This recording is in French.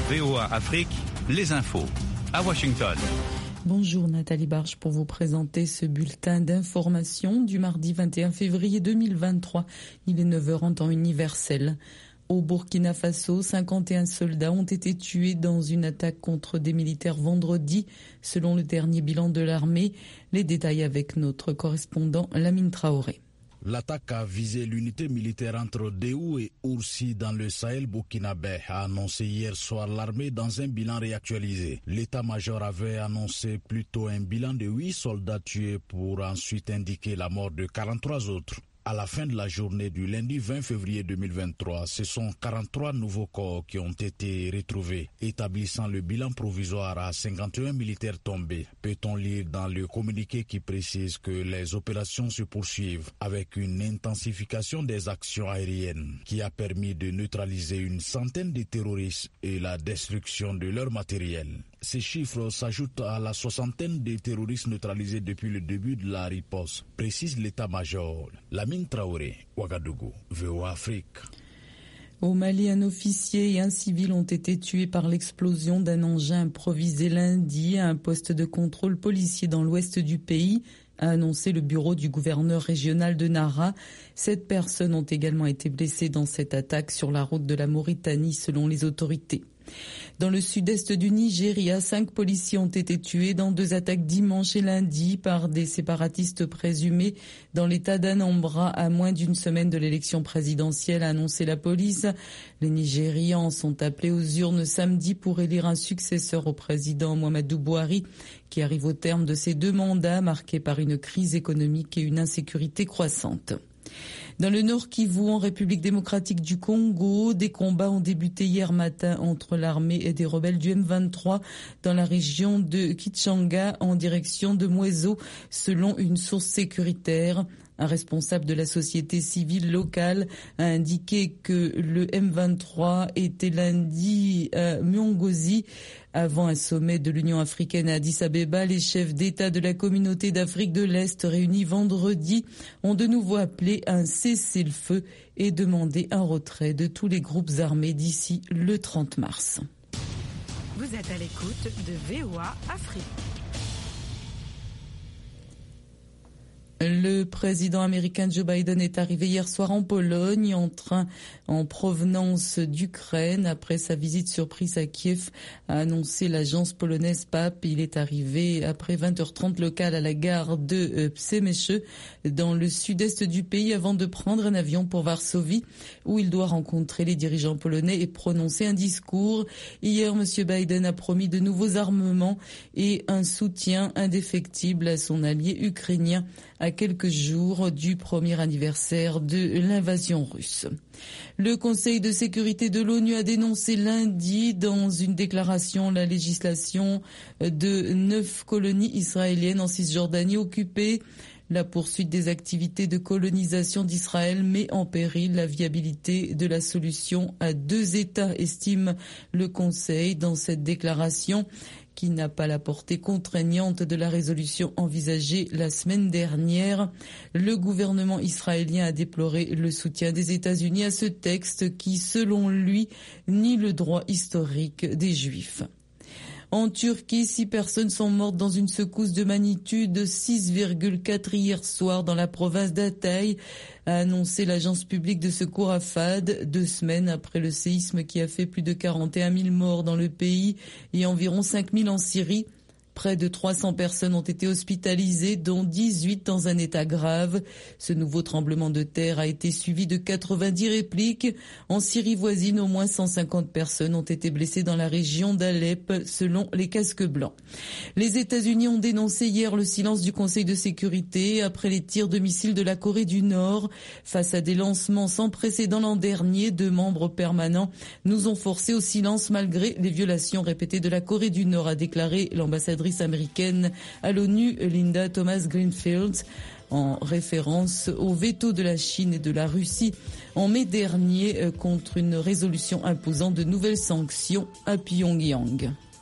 VOA Afrique, les infos. À Washington. Bonjour Nathalie Barge pour vous présenter ce bulletin d'information du mardi 21 février 2023. Il est 9h en temps universel. Au Burkina Faso, 51 soldats ont été tués dans une attaque contre des militaires vendredi, selon le dernier bilan de l'armée. Les détails avec notre correspondant Lamine Traoré. L'attaque a visé l'unité militaire entre Déou et Oursi dans le Sahel burkinabé, a annoncé hier soir l'armée dans un bilan réactualisé. L'état-major avait annoncé plutôt un bilan de 8 soldats tués pour ensuite indiquer la mort de 43 autres. À la fin de la journée du lundi 20 février 2023, ce sont 43 nouveaux corps qui ont été retrouvés, établissant le bilan provisoire à 51 militaires tombés. Peut-on lire dans le communiqué qui précise que les opérations se poursuivent avec une intensification des actions aériennes qui a permis de neutraliser une centaine de terroristes et la destruction de leur matériel. Ces chiffres s'ajoutent à la soixantaine de terroristes neutralisés depuis le début de la riposte, précise l'état-major. Lamine Traoré, Ouagadougou, VOA Afrique. Au Mali, un officier et un civil ont été tués par l'explosion d'un engin improvisé lundi à un poste de contrôle policier dans l'ouest du pays, a annoncé le bureau du gouverneur régional de Nara. 7 personnes ont également été blessées dans cette attaque sur la route de la Mauritanie, selon les autorités. Dans le sud-est du Nigeria, 5 policiers ont été tués dans 2 attaques dimanche et lundi par des séparatistes présumés dans l'état d'Anambra à moins d'une semaine de l'élection présidentielle, a annoncé la police. Les Nigérians sont appelés aux urnes samedi pour élire un successeur au président Muhammadu Buhari, qui arrive au terme de ses 2 mandats marqués par une crise économique et une insécurité croissante. Dans le Nord Kivu, en République démocratique du Congo, des combats ont débuté hier matin entre l'armée et des rebelles du M23 dans la région de Kichanga en direction de Mweso, selon une source sécuritaire. Un responsable de la société civile locale a indiqué que le M23 était lundi à Myongozi. Avant un sommet de l'Union africaine à Addis Abeba, les chefs d'État de la communauté d'Afrique de l'Est réunis vendredi ont de nouveau appelé à un cessez-le-feu et demandé un retrait de tous les groupes armés d'ici le 30 mars. Vous êtes à l'écoute de VOA Afrique. Le président américain Joe Biden est arrivé hier soir en Pologne en train en provenance d'Ukraine. Après sa visite surprise à Kiev, a annoncé l'agence polonaise PAP. Il est arrivé après 20h30 local à la gare de Przemyśl dans le sud-est du pays avant de prendre un avion pour Varsovie où il doit rencontrer les dirigeants polonais et prononcer un discours. Hier, M. Biden a promis de nouveaux armements et un soutien indéfectible à son allié ukrainien à quelques jours du premier anniversaire de l'invasion russe. Le Conseil de sécurité de l'ONU a dénoncé lundi dans une déclaration la législation de 9 colonies israéliennes en Cisjordanie occupées. La poursuite des activités de colonisation d'Israël met en péril la viabilité de la solution à 2 États, estime le Conseil dans cette déclaration, qui n'a pas la portée contraignante de la résolution envisagée la semaine dernière. Le gouvernement israélien a déploré le soutien des États-Unis à ce texte qui, selon lui, nie le droit historique des Juifs. En Turquie, 6 personnes sont mortes dans une secousse de magnitude 6,4 hier soir dans la province d'Hatay, a annoncé l'agence publique de secours AFAD, 2 semaines après le séisme qui a fait plus de 41 000 morts dans le pays et environ 5 000 en Syrie. Près de 300 personnes ont été hospitalisées, dont 18 dans un état grave. Ce nouveau tremblement de terre a été suivi de 90 répliques. En Syrie voisine, au moins 150 personnes ont été blessées dans la région d'Alep, selon les casques blancs. Les États-Unis ont dénoncé hier le silence du Conseil de sécurité après les tirs de missiles de la Corée du Nord. Face à des lancements sans précédent l'an dernier, 2 membres permanents nous ont forcé au silence malgré les violations répétées de la Corée du Nord, a déclaré l'ambassadrice américaine à l'ONU, Linda Thomas-Greenfield, en référence au veto de la Chine et de la Russie en mai dernier contre une résolution imposant de nouvelles sanctions à Pyongyang.